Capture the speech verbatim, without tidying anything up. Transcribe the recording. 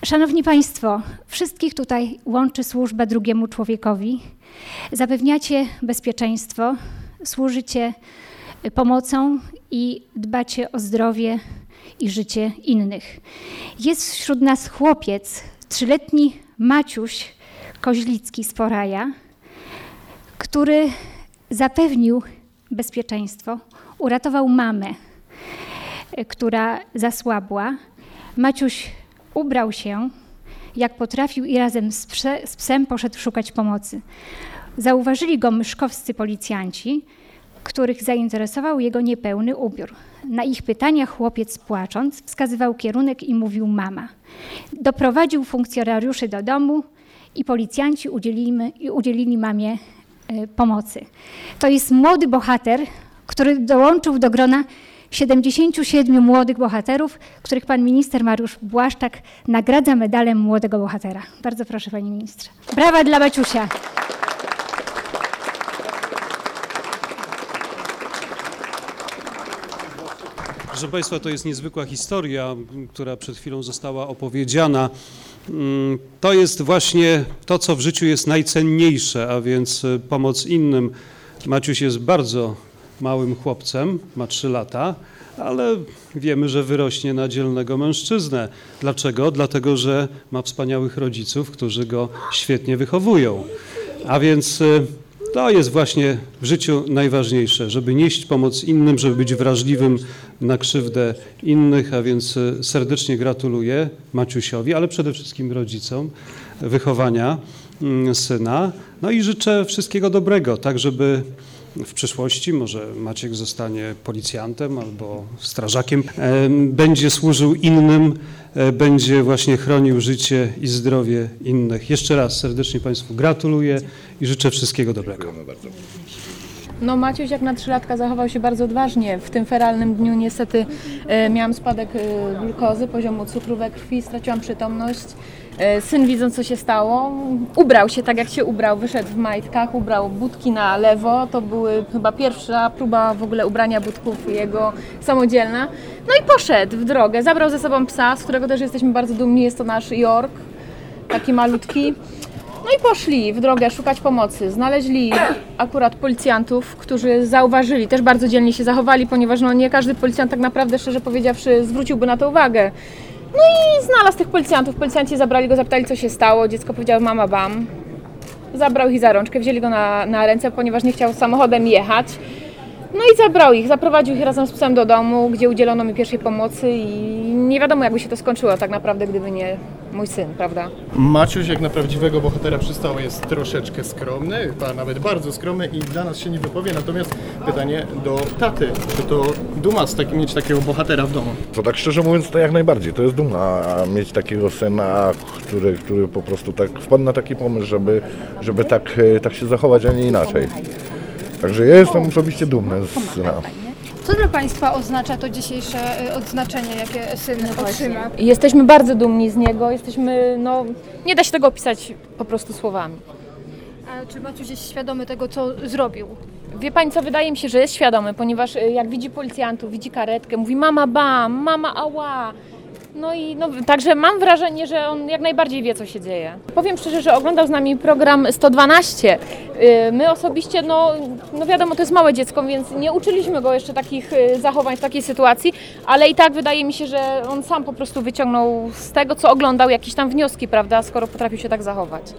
Szanowni Państwo, wszystkich tutaj łączy służba drugiemu człowiekowi. Zapewniacie bezpieczeństwo, służycie pomocą i dbacie o zdrowie i życie innych. Jest wśród nas chłopiec, trzyletni Maciuś Koźlicki z Poraja, który zapewnił bezpieczeństwo, uratował mamę, która zasłabła. Maciuś ubrał się jak potrafił i razem z, pse, z psem poszedł szukać pomocy. Zauważyli go myszkowscy policjanci, których zainteresował jego niepełny ubiór. Na ich pytania chłopiec płacząc wskazywał kierunek i mówił mama. Doprowadził funkcjonariuszy do domu i policjanci udzielili, udzielili mamie y, pomocy. To jest młody bohater, który dołączył do grona siedemdziesięciu siedmiu młodych bohaterów, których pan minister Mariusz Błaszczak nagradza medalem młodego bohatera. Bardzo proszę, panie ministrze. Brawa dla Maciusia. Proszę Państwa, to jest niezwykła historia, która przed chwilą została opowiedziana. To jest właśnie to, co w życiu jest najcenniejsze, a więc pomoc innym. Maciuś jest bardzo małym chłopcem, ma trzy lata, ale wiemy, że wyrośnie na dzielnego mężczyznę. Dlaczego? Dlatego, że ma wspaniałych rodziców, którzy go świetnie wychowują. A więc to jest właśnie w życiu najważniejsze, żeby nieść pomoc innym, żeby być wrażliwym na krzywdę innych, a więc serdecznie gratuluję Maciusiowi, ale przede wszystkim rodzicom wychowania syna. No i życzę wszystkiego dobrego, tak żeby w przyszłości, może Maciek zostanie policjantem albo strażakiem, będzie służył innym, będzie właśnie chronił życie i zdrowie innych. Jeszcze raz serdecznie Państwu gratuluję i życzę wszystkiego dobrego. No Maciuś jak na trzylatka zachował się bardzo odważnie. W tym feralnym dniu niestety e, miałam spadek e, glukozy, poziomu cukru we krwi, straciłam przytomność. E, syn widząc co się stało, ubrał się tak jak się ubrał, wyszedł w majtkach, ubrał budki na lewo. To były chyba pierwsza próba w ogóle ubrania budków jego samodzielna. No i poszedł w drogę, zabrał ze sobą psa, z którego też jesteśmy bardzo dumni, jest to nasz York, taki malutki. No i poszli w drogę szukać pomocy. Znaleźli akurat policjantów, którzy zauważyli, też bardzo dzielnie się zachowali, ponieważ no nie każdy policjant tak naprawdę, szczerze powiedziawszy, zwróciłby na to uwagę. No i znalazł tych policjantów. Policjanci zabrali go, zapytali co się stało. Dziecko powiedziało mama bam. Zabrał ich za rączkę, wzięli go na, na ręce, ponieważ nie chciał samochodem jechać. No i zabrał ich, zaprowadził ich razem z psem do domu, gdzie udzielono mi pierwszej pomocy i nie wiadomo jakby się to skończyło tak naprawdę, gdyby nie mój syn, prawda? Maciuś jak na prawdziwego bohatera przystał jest troszeczkę skromny, a nawet bardzo skromny i dla nas się nie wypowie, natomiast pytanie do taty, czy to duma z takim, mieć takiego bohatera w domu? To tak szczerze mówiąc to jak najbardziej, to jest duma, a mieć takiego syna, który, który po prostu tak wpadł na taki pomysł, żeby, żeby tak, tak się zachować, a nie inaczej. Także ja jestem osobiście dumny z syna. Co dla Państwa oznacza to dzisiejsze odznaczenie, jakie syn otrzyma? Jesteśmy bardzo dumni z niego, jesteśmy, no nie da się tego opisać po prostu słowami. A czy Maciuś jest świadomy tego, co zrobił? Wie Pani co, wydaje mi się, że jest świadomy, ponieważ jak widzi policjantów, widzi karetkę, mówi mama bam, mama ała. No i no, także mam wrażenie, że on jak najbardziej wie, co się dzieje. Powiem szczerze, że oglądał z nami program sto dwanaście. My osobiście, no, no wiadomo, to jest małe dziecko, więc nie uczyliśmy go jeszcze takich zachowań w takiej sytuacji, ale i tak wydaje mi się, że on sam po prostu wyciągnął z tego, co oglądał, jakieś tam wnioski, prawda, skoro potrafił się tak zachować.